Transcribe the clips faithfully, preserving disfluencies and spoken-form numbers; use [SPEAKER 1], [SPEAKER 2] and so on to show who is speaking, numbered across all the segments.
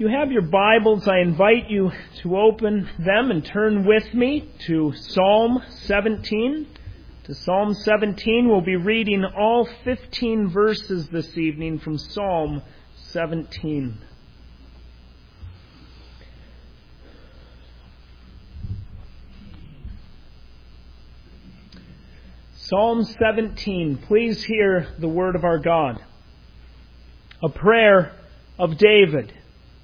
[SPEAKER 1] you have your Bibles, I invite you to open them and turn with me to Psalm seventeen. To Psalm seventeen, we'll be reading all fifteen verses this evening from Psalm seventeen. Psalm seventeen, please hear the word of our God. A prayer of David.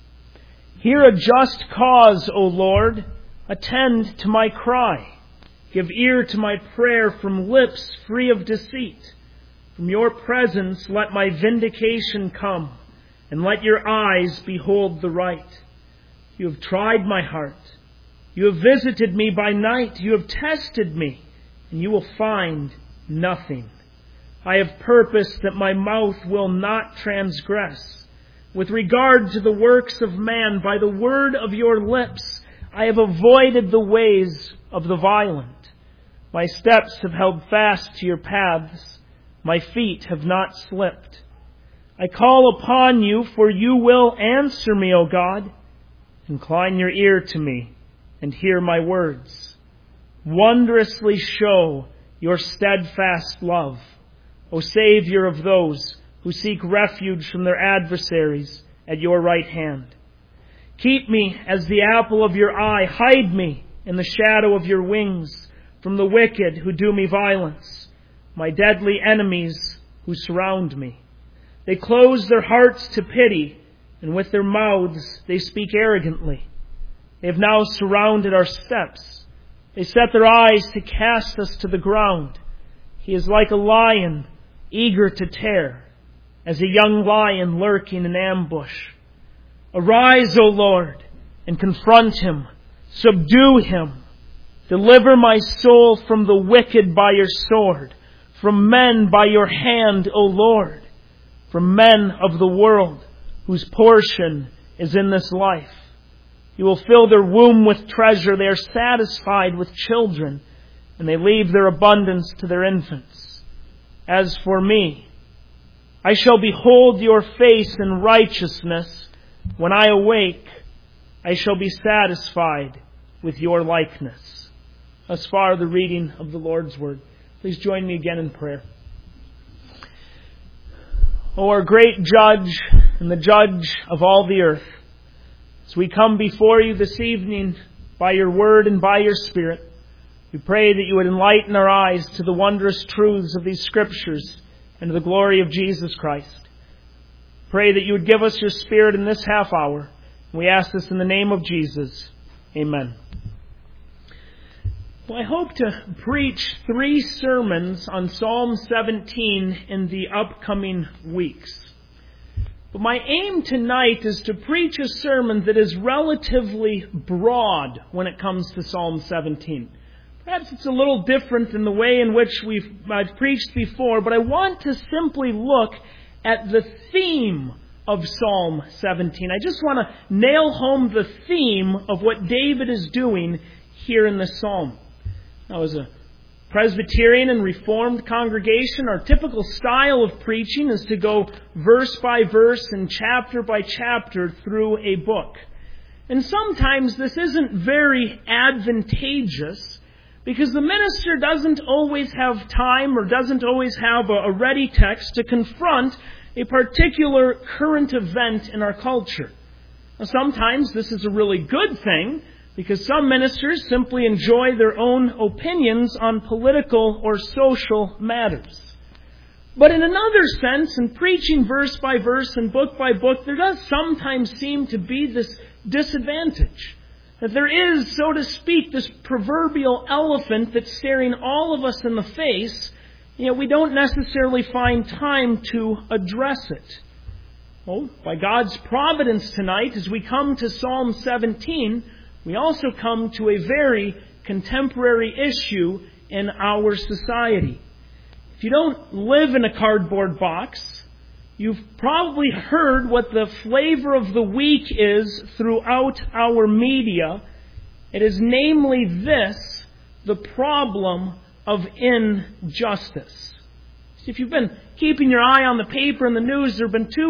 [SPEAKER 1] Hear a just cause, O Lord. Attend to my cry. Give ear to my prayer from lips free of deceit. From your presence let my vindication come, and let your eyes behold the right. You have tried my heart. You have visited me by night. You have tested me, and you will find nothing. I have purposed that my mouth will not transgress. With regard to the works of man, by the word of your lips, I have avoided the ways of the violent. My steps have held fast to your paths. My feet have not slipped. I call upon you, for you will answer me, O God. Incline your ear to me and hear my words. Wondrously show your steadfast love, O Savior of those who seek refuge from their adversaries at your right hand. Keep me as the apple of your eye. Hide me in the shadow of your wings from the wicked who do me violence, my deadly enemies who surround me. They close their hearts to pity, and with their mouths they speak arrogantly. They have now surrounded our steps. They set their eyes to cast us to the ground. He is like a lion eager to tear, as a young lion lurking in ambush. Arise, O Lord, and confront him. Subdue him. Deliver my soul from the wicked by your sword, from men by your hand, O Lord, from men of the world whose portion is in this life. You will fill their womb with treasure. They are satisfied with children, and they leave their abundance to their infants. As for me, I shall behold your face in righteousness. When I awake, I shall be satisfied with your likeness. Thus far, the reading of the Lord's Word. Please join me again in prayer. O our great Judge and the Judge of all the earth, as we come before you this evening by your Word and by your Spirit, we pray that you would enlighten our eyes to the wondrous truths of these Scriptures and to the glory of Jesus Christ. Pray that you would give us your Spirit in this half hour. We ask this in the name of Jesus. Amen. Well, I hope to preach three sermons on Psalm seventeen in the upcoming weeks. But my aim tonight is to preach a sermon that is relatively broad when it comes to Psalm seventeen. Perhaps it's a little different than the way in which we've I've preached before, but I want to simply look at the theme of Psalm seventeen. I just want to nail home the theme of what David is doing here in this psalm. Now, as a Presbyterian and Reformed congregation, our typical style of preaching is to go verse by verse and chapter by chapter through a book. And sometimes this isn't very advantageous, because the minister doesn't always have time or doesn't always have a ready text to confront a particular current event in our culture. Now, sometimes this is a really good thing, because some ministers simply enjoy their own opinions on political or social matters. But in another sense, in preaching verse by verse and book by book, there does sometimes seem to be this disadvantage. That there is, so to speak, this proverbial elephant that's staring all of us in the face, yet we don't necessarily find time to address it. Well, by God's providence tonight, as we come to Psalm seventeen, we also come to a very contemporary issue in our society. If you don't live in a cardboard box, you've probably heard what the flavor of the week is throughout our media. It is namely this, the problem of injustice. If you've been keeping your eye on the paper and the news, there have been two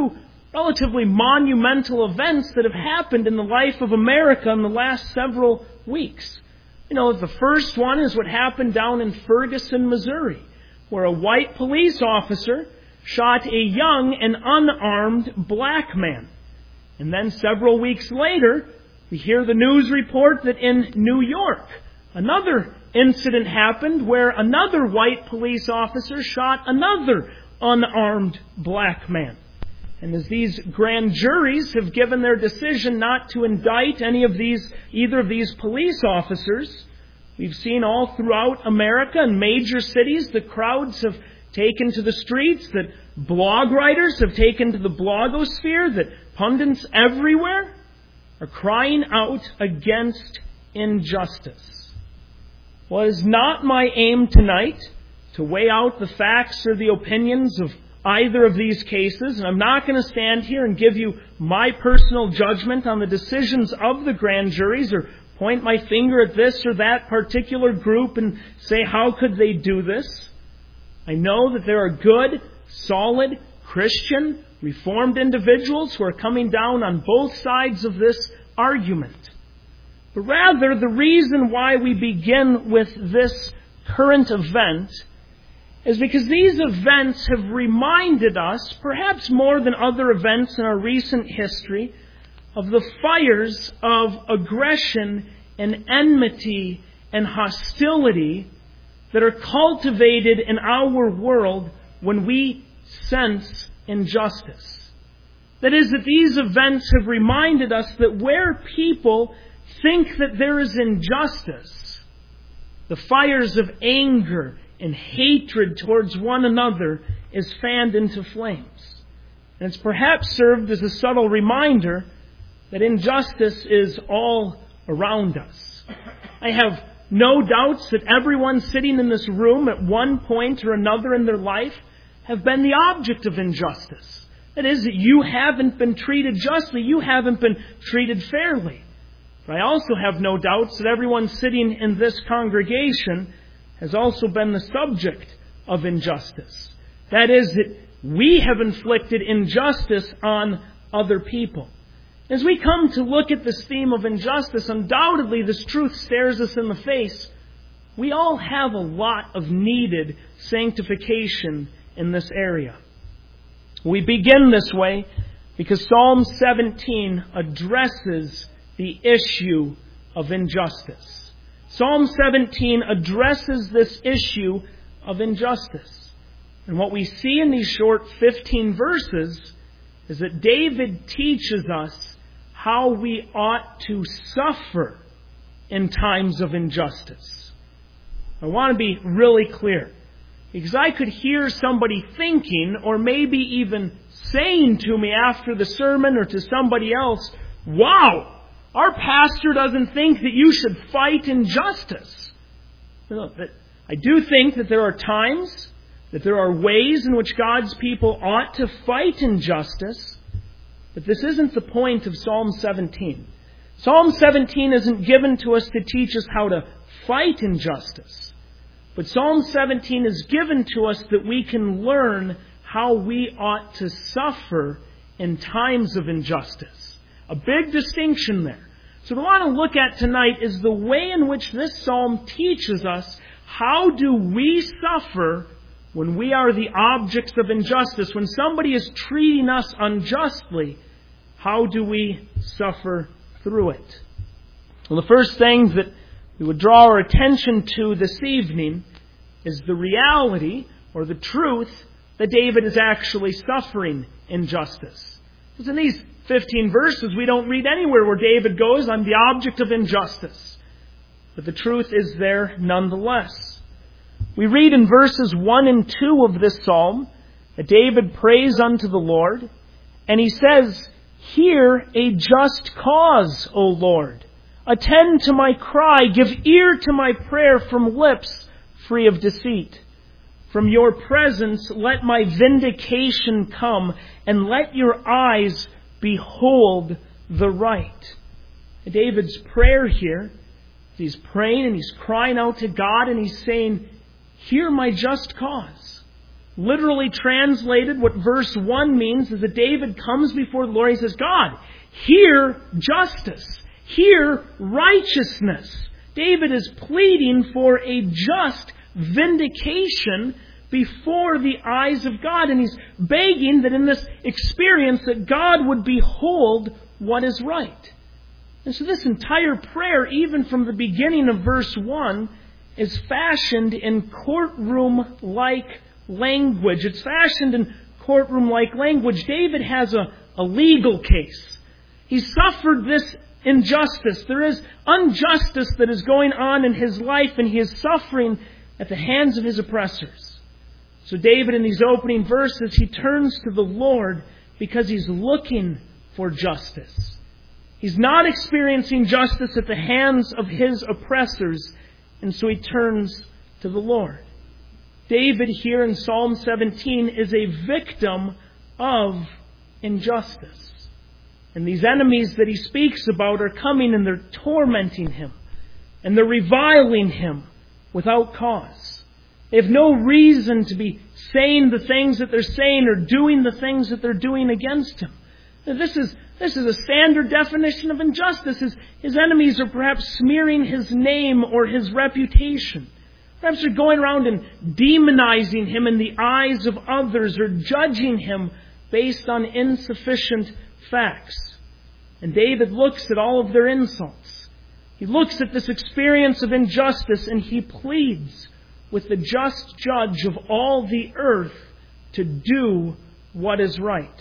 [SPEAKER 1] relatively monumental events that have happened in the life of America in the last several weeks. You know, the first one is what happened down in Ferguson, Missouri, where a white police officer shot a young and unarmed black man. And then several weeks later, we hear the news report that in New York, another incident happened where another white police officer shot another unarmed black man. And as these grand juries have given their decision not to indict any of these, either of these police officers, we've seen all throughout America and major cities, the crowds have taken to the streets, that blog writers have taken to the blogosphere, that pundits everywhere are crying out against injustice. Well, it is not my aim tonight to weigh out the facts or the opinions of either of these cases, and I'm not going to stand here and give you my personal judgment on the decisions of the grand juries or point my finger at this or that particular group and say, how could they do this? I know that there are good, solid, Christian, Reformed individuals who are coming down on both sides of this argument. But rather, the reason why we begin with this current event is because these events have reminded us, perhaps more than other events in our recent history, of the fires of aggression and enmity and hostility that are cultivated in our world when we sense injustice. That is, that these events have reminded us that where people think that there is injustice, the fires of anger and hatred towards one another is fanned into flames. And it's perhaps served as a subtle reminder that injustice is all around us. I have no doubts that everyone sitting in this room at one point or another in their life have been the object of injustice. That is, that you haven't been treated justly, you haven't been treated fairly. But I also have no doubts that everyone sitting in this congregation has also been the subject of injustice. That is, that we have inflicted injustice on other people. As we come to look at this theme of injustice, undoubtedly this truth stares us in the face. We all have a lot of needed sanctification in this area. We begin this way because Psalm seventeen addresses the issue of injustice. Psalm seventeen addresses this issue of injustice. And what we see in these short fifteen verses is that David teaches us how we ought to suffer in times of injustice. I want to be really clear, because I could hear somebody thinking, or maybe even saying to me after the sermon or to somebody else, wow, our pastor doesn't think that you should fight injustice. No, but I do think that there are times, that there are ways in which God's people ought to fight injustice, but this isn't the point of Psalm seventeen. Psalm seventeen isn't given to us to teach us how to fight injustice, but Psalm seventeen is given to us that we can learn how we ought to suffer in times of injustice. A big distinction there. So what I want to look at tonight is the way in which this psalm teaches us how do we suffer when we are the objects of injustice. When somebody is treating us unjustly, how do we suffer through it? Well, the first thing that we would draw our attention to this evening is the reality or the truth that David is actually suffering injustice. Because in these fifteen verses, we don't read anywhere where David goes, I'm the object of injustice. But the truth is there nonetheless. We read in verses one and two of this psalm that David prays unto the Lord, and he says, hear a just cause, O Lord. Attend to my cry, give ear to my prayer from lips free of deceit. From your presence let my vindication come, and let your eyes behold the right. David's prayer here, he's praying and he's crying out to God and he's saying, hear my just cause. literally translated, what verse one means is that David comes before the Lord and he says, God, hear justice. Hear righteousness. David is pleading for a just vindication before the eyes of God. And he's begging that in this experience that God would behold what is right. And so this entire prayer, even from the beginning of verse one, is fashioned in courtroom-like language. It's fashioned in courtroom-like language. David has a, a legal case. He suffered this injustice. There is injustice that is going on in his life, and he is suffering at the hands of his oppressors. So David, in these opening verses, he turns to the Lord because he's looking for justice. He's not experiencing justice at the hands of his oppressors, and so he turns to the Lord. David here in Psalm seventeen is a victim of injustice. And these enemies that he speaks about are coming and they're tormenting him. And they're reviling him without cause. They have no reason to be saying the things that they're saying or doing the things that they're doing against him. This is, this is a standard definition of injustice. His, his enemies are perhaps smearing his name or his reputation. Perhaps they're going around and demonizing him in the eyes of others or judging him based on insufficient facts. And David looks at all of their insults. He looks at this experience of injustice and he pleads with the just judge of all the earth to do what is right.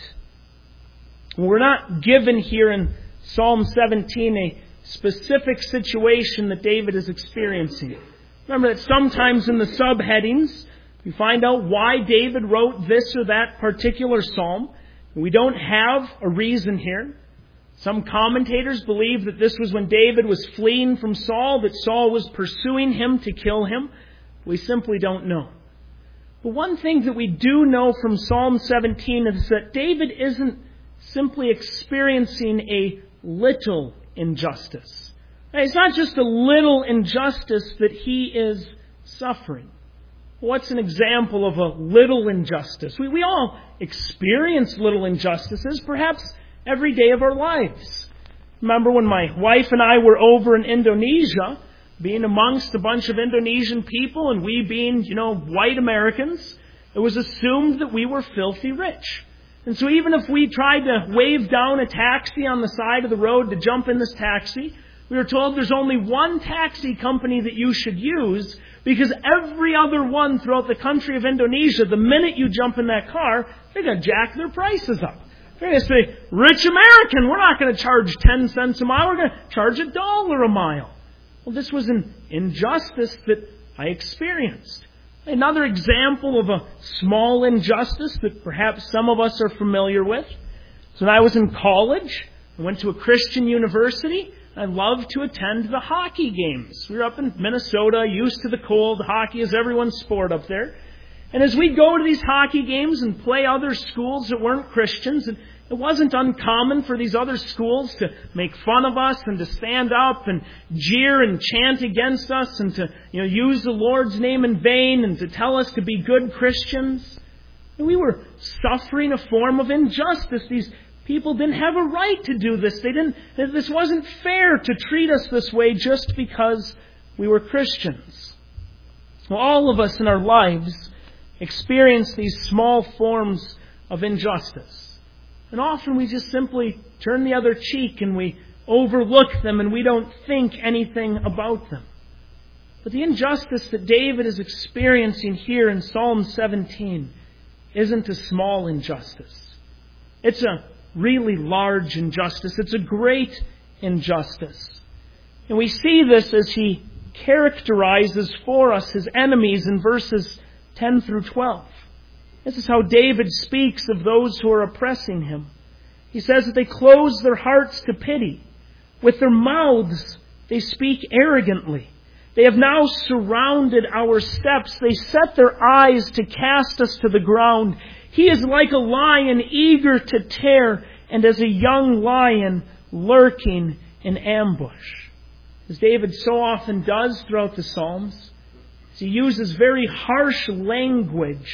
[SPEAKER 1] We're not given here in Psalm seventeen a specific situation that David is experiencing. Remember that sometimes in the subheadings we find out why David wrote this or that particular psalm. We don't have a reason here. Some commentators believe that this was when David was fleeing from Saul, that Saul was pursuing him to kill him. We simply don't know. But one thing that we do know from Psalm seventeen is that David isn't simply experiencing a little injustice. It's not just a little injustice that he is suffering. What's an example of a little injustice? We, we all experience little injustices, perhaps every day of our lives. Remember when my wife and I were over in Indonesia, being amongst a bunch of Indonesian people and we being, you know, white Americans, it was assumed that we were filthy rich. And so even if we tried to wave down a taxi on the side of the road to jump in this taxi, we were told there's only one taxi company that you should use because every other one throughout the country of Indonesia, the minute you jump in that car, they're going to jack their prices up. They're going to say, rich American, we're not going to charge ten cents a mile, we're going to charge a dollar a mile. Well, this was an injustice that I experienced. Another example of a small injustice that perhaps some of us are familiar with. So when I was in college, I went to a Christian university. I loved to attend the hockey games. We were up in Minnesota, used to the cold. Hockey is everyone's sport up there. And as we'd go to these hockey games and play other schools that weren't Christians, and it wasn't uncommon for these other schools to make fun of us and to stand up and jeer and chant against us and to, you know, use the Lord's name in vain and to tell us to be good Christians. And we were suffering a form of injustice. These people didn't have a right to do this. They didn't. This wasn't fair to treat us this way just because we were Christians. Well, all of us in our lives experience these small forms of injustice. And often we just simply turn the other cheek and we overlook them and we don't think anything about them. But the injustice that David is experiencing here in Psalm seventeen isn't a small injustice. It's a really large injustice. It's a great injustice. And we see this as he characterizes for us his enemies in verses ten through twelve. This is how David speaks of those who are oppressing him. He says that they close their hearts to pity. With their mouths they speak arrogantly. They have now surrounded our steps. They set their eyes to cast us to the ground. He is like a lion eager to tear, and as a young lion lurking in ambush. As David so often does throughout the Psalms, he uses very harsh language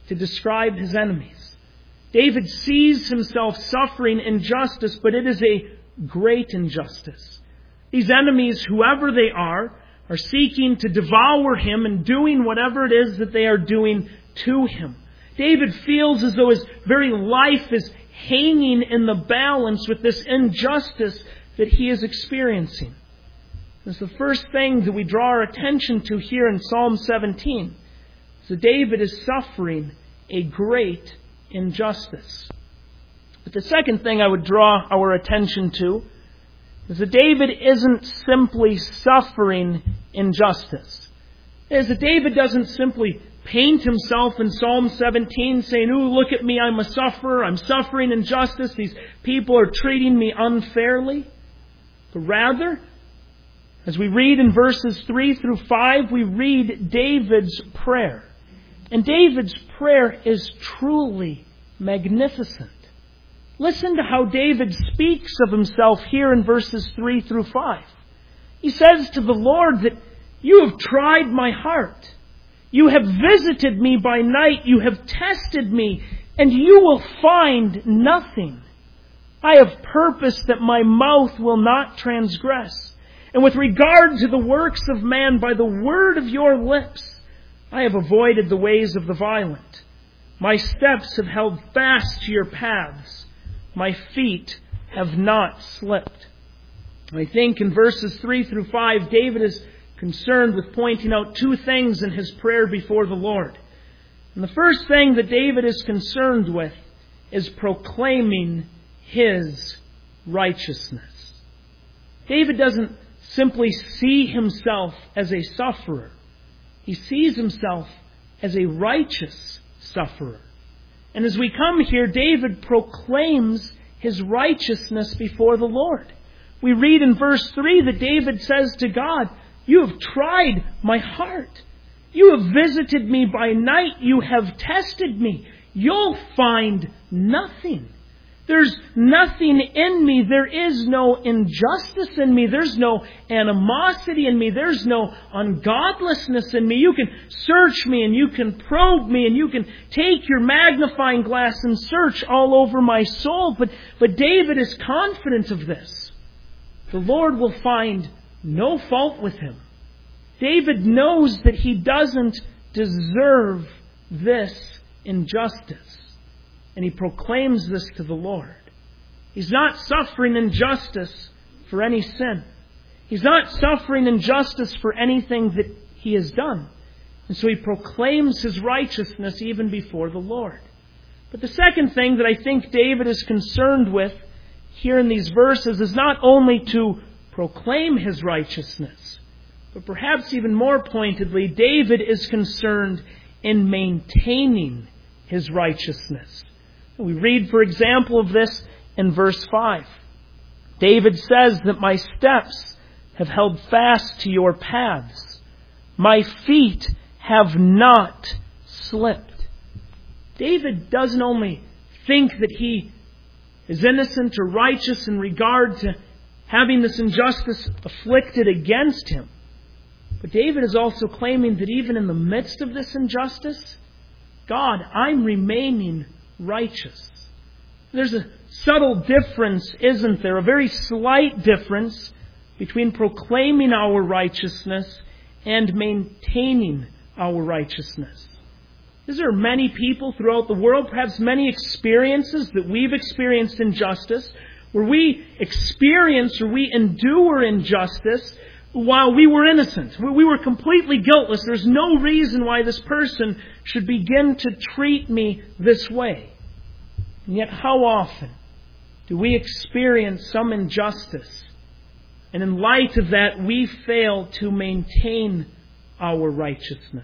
[SPEAKER 1] to describe his enemies. David sees himself suffering injustice, but it is a great injustice. These enemies, whoever they are, are seeking to devour him and doing whatever it is that they are doing to him. David feels as though his very life is hanging in the balance with this injustice that he is experiencing. It's the first thing that we draw our attention to here in Psalm seventeen. So David is suffering a great injustice. But the second thing I would draw our attention to is that David isn't simply suffering injustice. Is that David doesn't simply paint himself in Psalm seventeen saying, "Ooh, look at me, I'm a sufferer, I'm suffering injustice, these people are treating me unfairly." But rather, as we read in verses three through five, we read David's prayer. And David's prayer is truly magnificent. Listen to how David speaks of himself here in verses three through five. He says to the Lord that, "You have tried my heart. You have visited me by night. You have tested me, and you will find nothing. I have purposed that my mouth will not transgress. And with regard to the works of man, by the word of your lips, I have avoided the ways of the violent. My steps have held fast to your paths. My feet have not slipped." I think in verses three through five, David is concerned with pointing out two things in his prayer before the Lord. And the first thing that David is concerned with is proclaiming his righteousness. David doesn't simply see himself as a sufferer. He sees himself as a righteous sufferer. And as we come here, David proclaims his righteousness before the Lord. We read in verse three that David says to God, "You have tried my heart. You have visited me by night. You have tested me. You'll find nothing. There's nothing in me. There is no injustice in me. There's no animosity in me. There's no ungodlessness in me. You can search me and you can probe me and you can take your magnifying glass and search all over my soul." But, but David is confident of this. The Lord will find no fault with him. David knows that he doesn't deserve this injustice. And he proclaims this to the Lord. He's not suffering injustice for any sin. He's not suffering injustice for anything that he has done. And so he proclaims his righteousness even before the Lord. But the second thing that I think David is concerned with here in these verses is not only to proclaim his righteousness, but perhaps even more pointedly, David is concerned in maintaining his righteousness. We read, for example, of this in verse five. David says that my steps have held fast to your paths. My feet have not slipped. David doesn't only think that he is innocent or righteous in regard to having this injustice afflicted against him, but David is also claiming that even in the midst of this injustice, God, I'm remaining righteous. There's a subtle difference, isn't there? A very slight difference between proclaiming our righteousness and maintaining our righteousness. There are many people throughout the world, perhaps many experiences that we've experienced injustice, where we experience or we endure injustice while we were innocent. We were completely guiltless. There's no reason why this person should begin to treat me this way. And yet how often do we experience some injustice, and in light of that we fail to maintain our righteousness?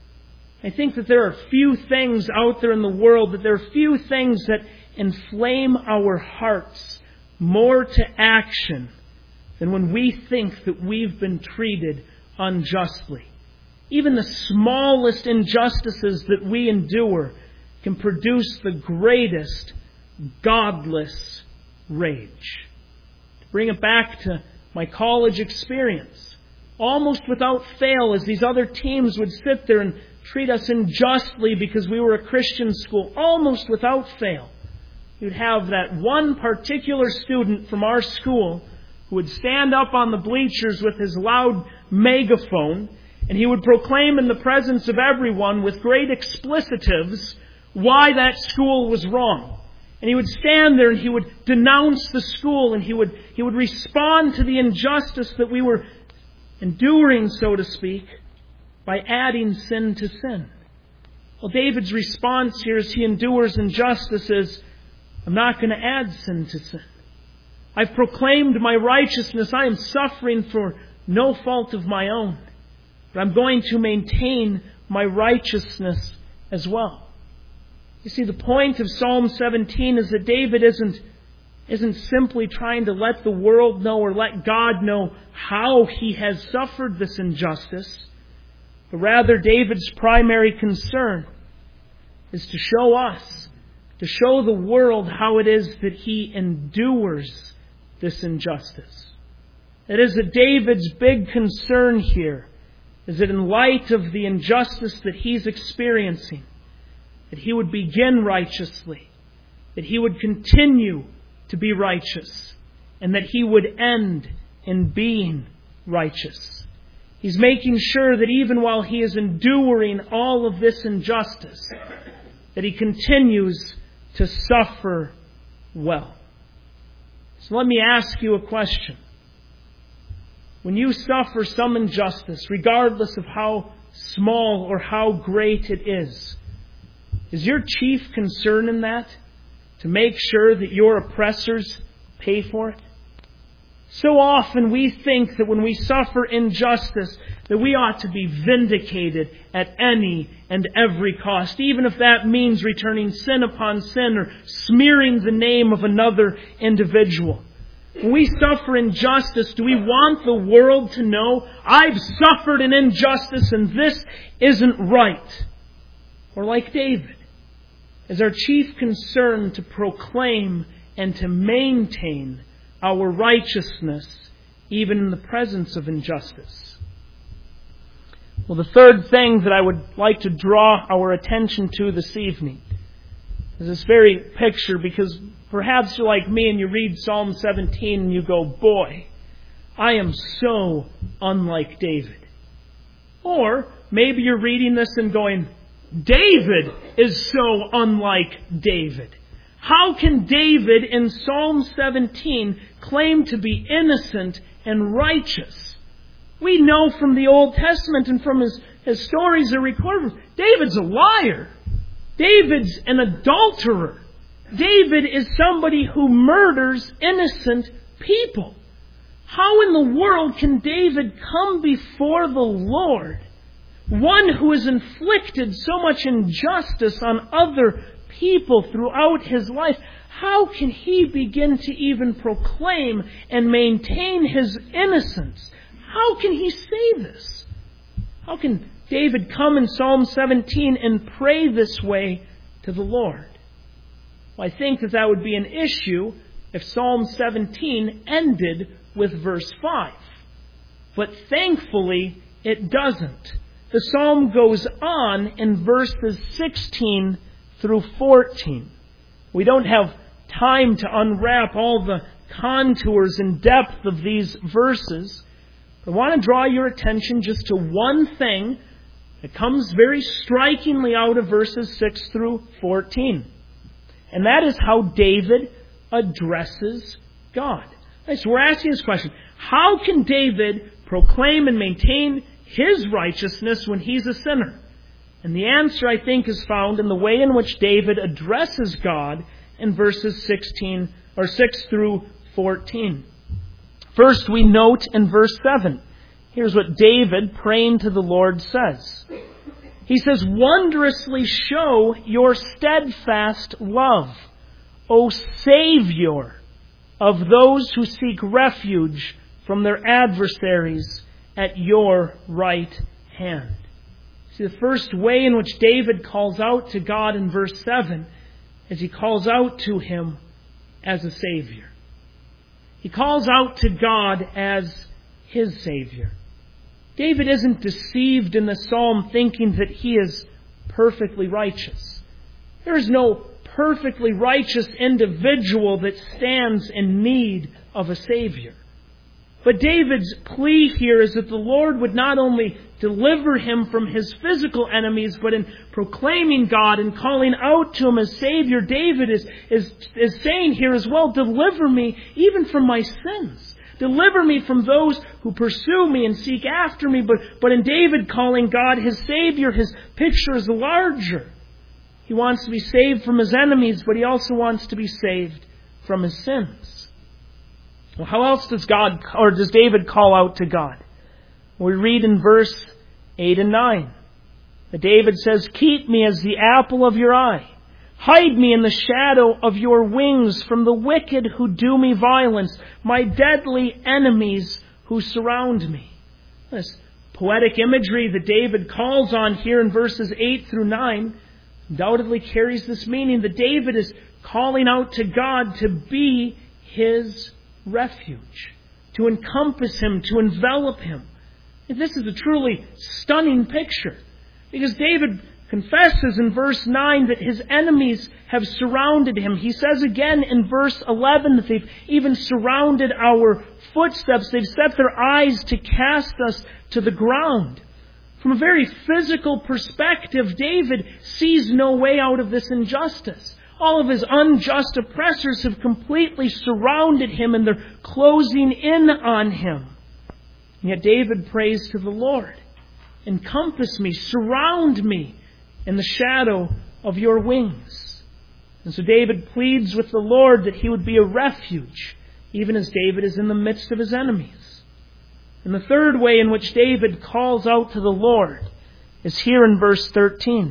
[SPEAKER 1] I think that there are few things out there in the world, that there are few things that inflame our hearts more to action than when we think that we've been treated unjustly. Even the smallest injustices that we endure can produce the greatest godless rage. To bring it back to my college experience, almost without fail, as these other teams would sit there and treat us unjustly because we were a Christian school, almost without fail. You'd have that one particular student from our school who would stand up on the bleachers with his loud megaphone, and he would proclaim in the presence of everyone with great explicitives why that school was wrong. And he would stand there and he would denounce the school, and he would, he would respond to the injustice that we were enduring, so to speak, by adding sin to sin. Well, David's response here as he endures injustice is, I'm not going to add sin to sin. I've proclaimed my righteousness. I am suffering for no fault of my own. But I'm going to maintain my righteousness as well. You see, the point of Psalm seventeen is that David isn't, isn't simply trying to let the world know or let God know how he has suffered this injustice. But rather, David's primary concern is to show us, to show the world how it is that he endures this injustice. It is that David's big concern here is that in light of the injustice that he's experiencing, that he would begin righteously, that he would continue to be righteous, and that he would end in being righteous. He's making sure that even while he is enduring all of this injustice, that he continues to suffer well. So let me ask you a question. When you suffer some injustice, regardless of how small or how great it is, is your chief concern in that to make sure that your oppressors pay for it? So often we think that when we suffer injustice, that we ought to be vindicated at any and every cost, even if that means returning sin upon sin or smearing the name of another individual. When we suffer injustice, do we want the world to know, I've suffered an injustice and this isn't right? Or like David, is our chief concern to proclaim and to maintain our righteousness even in the presence of injustice? Well, the third thing that I would like to draw our attention to this evening is this very picture, because perhaps you're like me and you read Psalm seventeen and you go, boy, I am so unlike David. Or maybe you're reading this and going, David is so unlike David. How can David in Psalm seventeen claim to be innocent and righteous? We know from the Old Testament and from his, his stories that are recorded, David's a liar. David's an adulterer. David is somebody who murders innocent people. How in the world can David come before the Lord, one who has inflicted so much injustice on other people throughout his life? How can he begin to even proclaim and maintain his innocence? How can he say this? How can David come in Psalm seventeen and pray this way to the Lord? Well, I think that that would be an issue if Psalm seventeen ended with verse five. But thankfully, it doesn't. The psalm goes on in verses sixteen through fourteen. We don't have time to unwrap all the contours and depth of these verses. I want to draw your attention just to one thing that comes very strikingly out of verses six through fourteen. And that is how David addresses God. Right, so we're asking this question. How can David proclaim and maintain his righteousness when he's a sinner? And the answer, I think, is found in the way in which David addresses God in verses sixteen or six through fourteen. First, we note in verse seven. Here's what David, praying to the Lord, says. He says, "Wondrously show your steadfast love, O Savior of those who seek refuge from their adversaries at your right hand." See, the first way in which David calls out to God in verse seven is he calls out to Him as a Savior. He calls out to God as His Savior. David isn't deceived in the psalm thinking that he is perfectly righteous. There is no perfectly righteous individual that stands in need of a Savior. But David's plea here is that the Lord would not only deliver him from his physical enemies, but in proclaiming God and calling out to Him as Savior, David is, is, is saying here as well, deliver me even from my sins. Deliver me from those who pursue me and seek after me. But, but in David calling God his Savior, his picture is larger. He wants to be saved from his enemies, but he also wants to be saved from his sins. Well, how else does God, or does David call out to God? We read in verse eight and nine that David says, keep me as the apple of your eye. Hide me in the shadow of your wings from the wicked who do me violence, my deadly enemies who surround me. This poetic imagery that David calls on here in verses eight through nine undoubtedly carries this meaning that David is calling out to God to be his refuge, to encompass him, to envelop him. This is a truly stunning picture, because David confesses in verse nine that his enemies have surrounded him. He says again in verse eleven that they've even surrounded our footsteps. They've set their eyes to cast us to the ground. From a very physical perspective, David sees no way out of this injustice. All of his unjust oppressors have completely surrounded him and they're closing in on him. And yet David prays to the Lord, encompass me, surround me in the shadow of your wings. And so David pleads with the Lord that he would be a refuge, even as David is in the midst of his enemies. And the third way in which David calls out to the Lord is here in verse thirteen.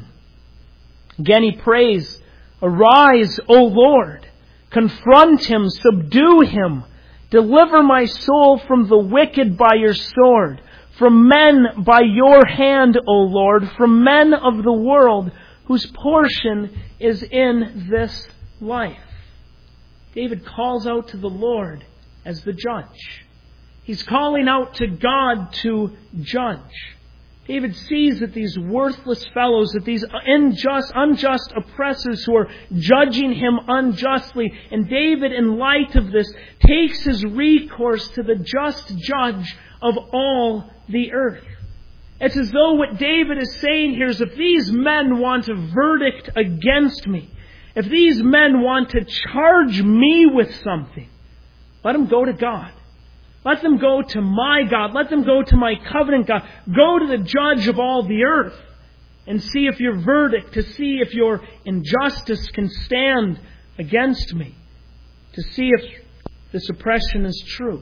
[SPEAKER 1] Again he prays, arise, O Lord, confront him, subdue him, deliver my soul from the wicked by your sword, from men by your hand, O Lord, from men of the world whose portion is in this life. David calls out to the Lord as the judge. He's calling out to God to judge. David sees that these worthless fellows, that these unjust, unjust oppressors who are judging him unjustly, and David, in light of this, takes his recourse to the just judge of all the earth. It's as though what David is saying here is, if these men want a verdict against me, if these men want to charge me with something, let them go to God. Let them go to my God. Let them go to my covenant God. Go to the judge of all the earth and see if your verdict, to see if your injustice can stand against me, to see if this oppression is true.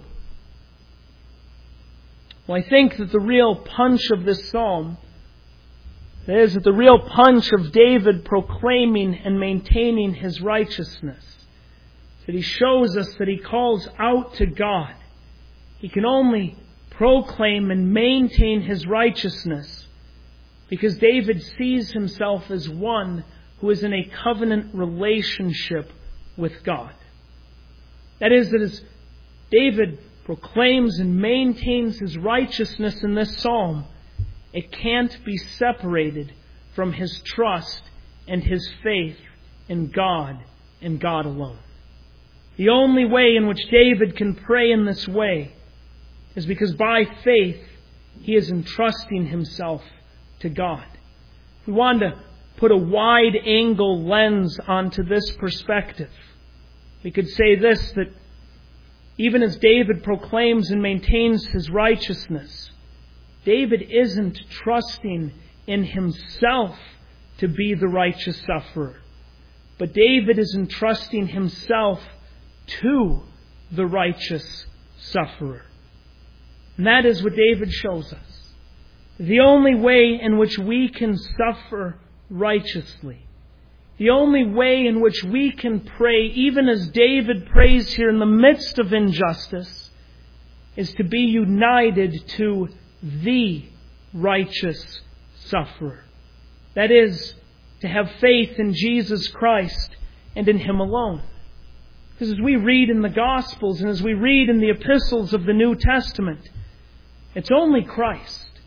[SPEAKER 1] Well, I think that the real punch of this psalm is that the real punch of David proclaiming and maintaining his righteousness, that he shows us that he calls out to God. He can only proclaim and maintain his righteousness because David sees himself as one who is in a covenant relationship with God. That is, that as David proclaims and maintains his righteousness in this psalm, it can't be separated from his trust and his faith in God and God alone. The only way in which David can pray in this way is because by faith he is entrusting himself to God. We want to put a wide-angle lens onto this perspective. We could say this, that even as David proclaims and maintains his righteousness, David isn't trusting in himself to be the righteous sufferer, but David is entrusting himself to the righteous sufferer. And that is what David shows us. The only way in which we can suffer righteously, the only way in which we can pray, even as David prays here in the midst of injustice, is to be united to the righteous sufferer. That is, to have faith in Jesus Christ and in Him alone. Because as we read in the Gospels and as we read in the epistles of the New Testament, it's only Christ.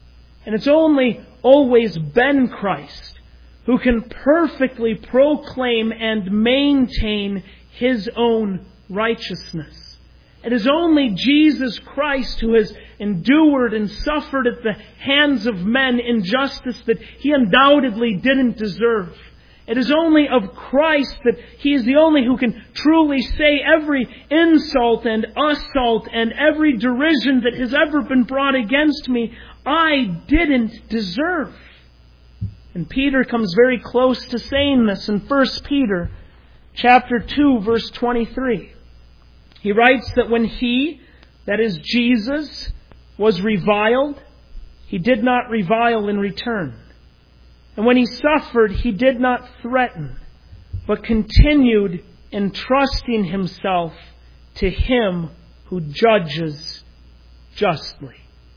[SPEAKER 1] And it's only always been Christ who can perfectly proclaim and maintain His own righteousness. It is only Jesus Christ who has endured and suffered at the hands of men injustice that He undoubtedly didn't deserve. It is only of Christ that He is the only who can truly say every insult and assault and every derision that has ever been brought against me, I didn't deserve. And Peter comes very close to saying this in First Peter chapter two, verse twenty-three. He writes that when He, that is Jesus, was reviled, He did not revile in return. And when He suffered, He did not threaten, but continued entrusting Himself to Him who judges justly.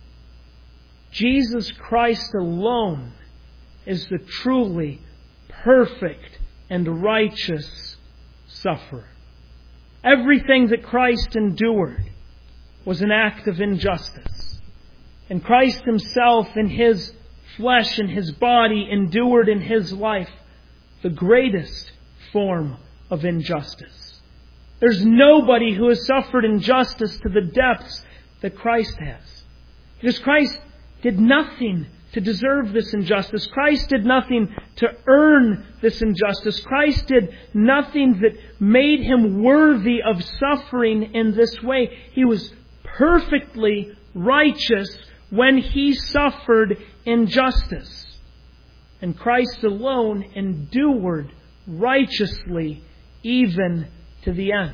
[SPEAKER 1] Jesus Christ alone is the truly perfect and righteous sufferer. Everything that Christ endured was an act of injustice. And Christ Himself in His flesh and His body endured in His life the greatest form of injustice. There's nobody who has suffered injustice to the depths that Christ has. Because Christ did nothing to deserve this injustice. Christ did nothing to earn this injustice. Christ did nothing that made Him worthy of suffering in this way. He was perfectly righteous when He suffered injustice. And Christ alone endured righteously even to the end.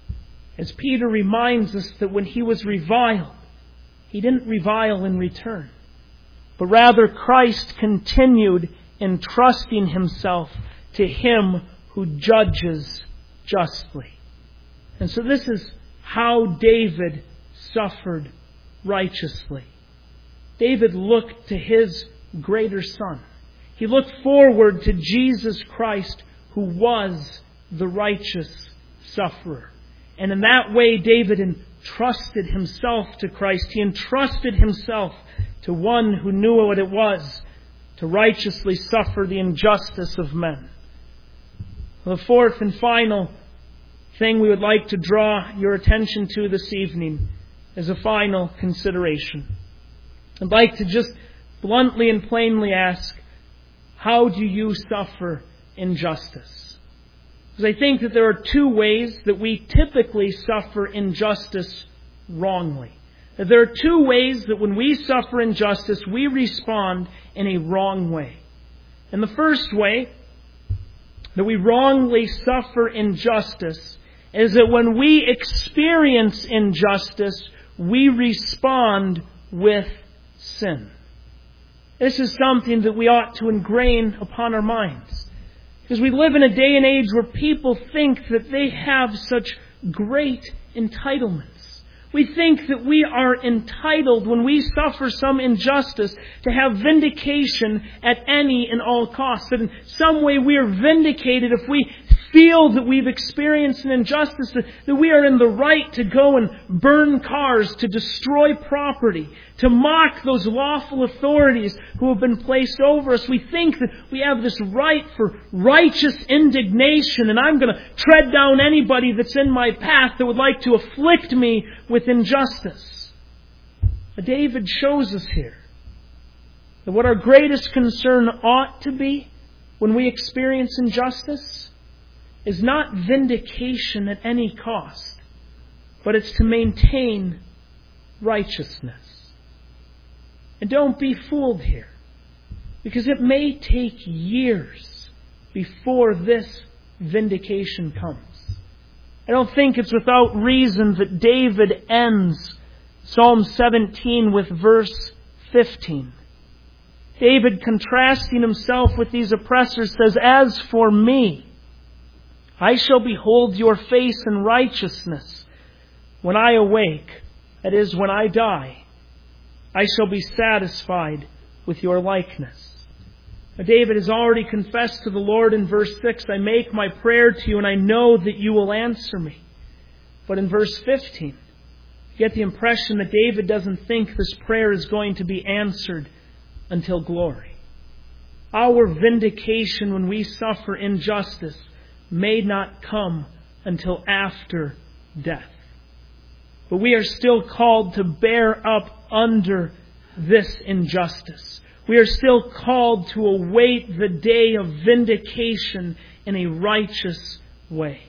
[SPEAKER 1] As Peter reminds us that when He was reviled, He didn't revile in return, but rather Christ continued entrusting Himself to Him who judges justly. And so this is how David suffered righteously. David looked to his greater Son. He looked forward to Jesus Christ, who was the righteous sufferer. And in that way, David entrusted himself to Christ. He entrusted himself to one who knew what it was to righteously suffer the injustice of men. The fourth and final thing we would like to draw your attention to this evening is a final consideration. I'd like to just bluntly and plainly ask, how do you suffer injustice? Because I think that there are two ways that we typically suffer injustice wrongly. That there are two ways that when we suffer injustice, we respond in a wrong way. And the first way that we wrongly suffer injustice is that when we experience injustice, we respond with sin. This is something that we ought to ingrain upon our minds. Because we live in a day and age where people think that they have such great entitlements. We think that we are entitled, when we suffer some injustice, to have vindication at any and all costs. That in some way we are vindicated if we feel that we've experienced an injustice, that, that we are in the right to go and burn cars, to destroy property, to mock those lawful authorities who have been placed over us. We think that we have this right for righteous indignation, and I'm going to tread down anybody that's in my path that would like to afflict me with injustice. But David shows us here that what our greatest concern ought to be when we experience injustice is not vindication at any cost, but it's to maintain righteousness. And don't be fooled here, because it may take years before this vindication comes. I don't think it's without reason that David ends Psalm seventeen with verse fifteen. David, contrasting himself with these oppressors, says, "As for me, I shall behold your face in righteousness. When I awake, that is, when I die, I shall be satisfied with your likeness." Now, David has already confessed to the Lord in verse six, "I make my prayer to you and I know that you will answer me." But in verse fifteen, you get the impression that David doesn't think this prayer is going to be answered until glory. Our vindication when we suffer injustice may not come until after death. But we are still called to bear up under this injustice. We are still called to await the day of vindication in a righteous way.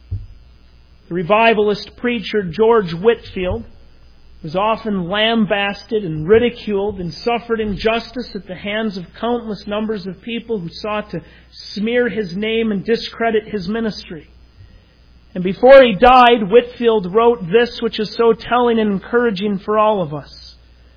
[SPEAKER 1] The revivalist preacher George Whitefield was often lambasted and ridiculed and suffered injustice at the hands of countless numbers of people who sought to smear his name and discredit his ministry. And before he died, Whitefield wrote this, which is so telling and encouraging for all of us.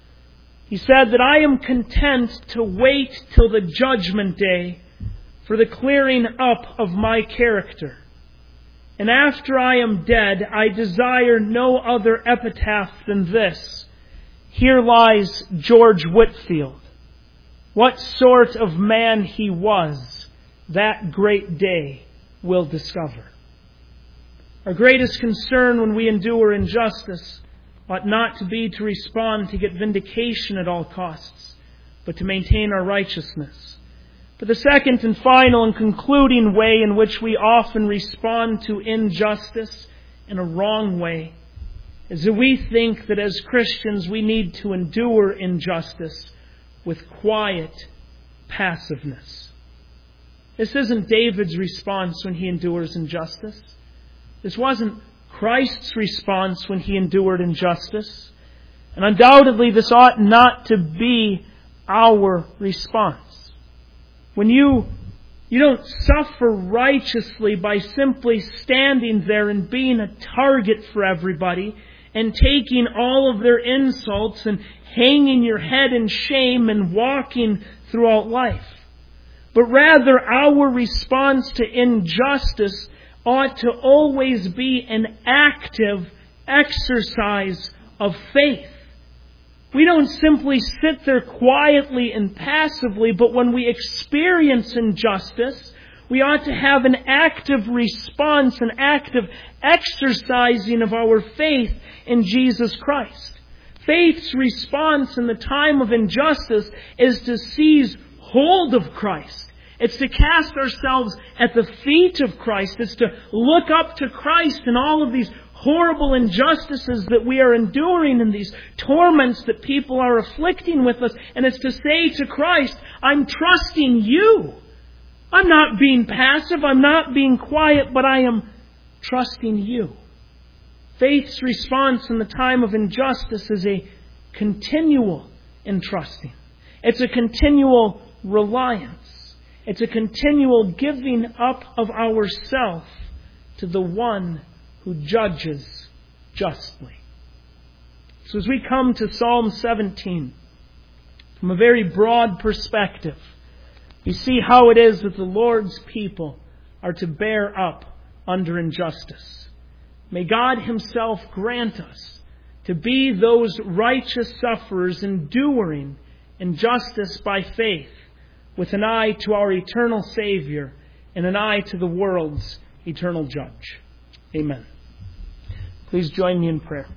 [SPEAKER 1] He said that I am content to wait till the judgment day for the clearing up of my character. And after I am dead, I desire no other epitaph than this. Here lies George Whitefield. What sort of man he was, that great day will discover. Our greatest concern when we endure injustice ought not to be to respond to get vindication at all costs, but to maintain our righteousness. But the second and final and concluding way in which we often respond to injustice in a wrong way is that we think that as Christians we need to endure injustice with quiet passiveness. This isn't David's response when he endures injustice. This wasn't Christ's response when he endured injustice. And undoubtedly this ought not to be our response. When you, you don't suffer righteously by simply standing there and being a target for everybody and taking all of their insults and hanging your head in shame and walking throughout life. But rather our response to injustice ought to always be an active exercise of faith. We don't simply sit there quietly and passively, but when we experience injustice, we ought to have an active response, an active exercising of our faith in Jesus Christ. Faith's response in the time of injustice is to seize hold of Christ. It's to cast ourselves at the feet of Christ. It's to look up to Christ in all of these horrible injustices that we are enduring and these torments that people are afflicting with us. And it's to say to Christ, I'm trusting you. I'm not being passive. I'm not being quiet, but I am trusting you. Faith's response in the time of injustice is a continual entrusting. It's a continual reliance. It's a continual giving up of ourself to the one who judges justly. So as we come to Psalm seventeen, from a very broad perspective, we see how it is that the Lord's people are to bear up under injustice. May God Himself grant us to be those righteous sufferers enduring injustice by faith, with an eye to our eternal Savior and an eye to the world's eternal Judge. Amen. Please join me in prayer.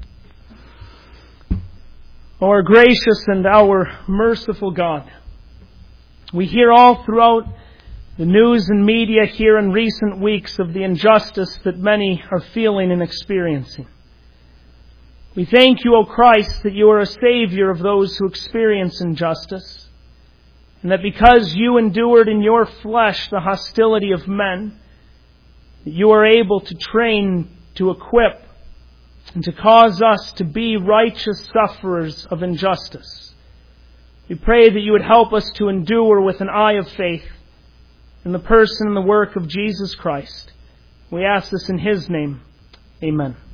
[SPEAKER 1] Our gracious and our merciful God, we hear all throughout the news and media here in recent weeks of the injustice that many are feeling and experiencing. We thank you, O Christ, that you are a Savior of those who experience injustice, and that because you endured in your flesh the hostility of men, that you are able to train, to equip, and to cause us to be righteous sufferers of injustice. We pray that you would help us to endure with an eye of faith in the person and the work of Jesus Christ. We ask this in His name. Amen.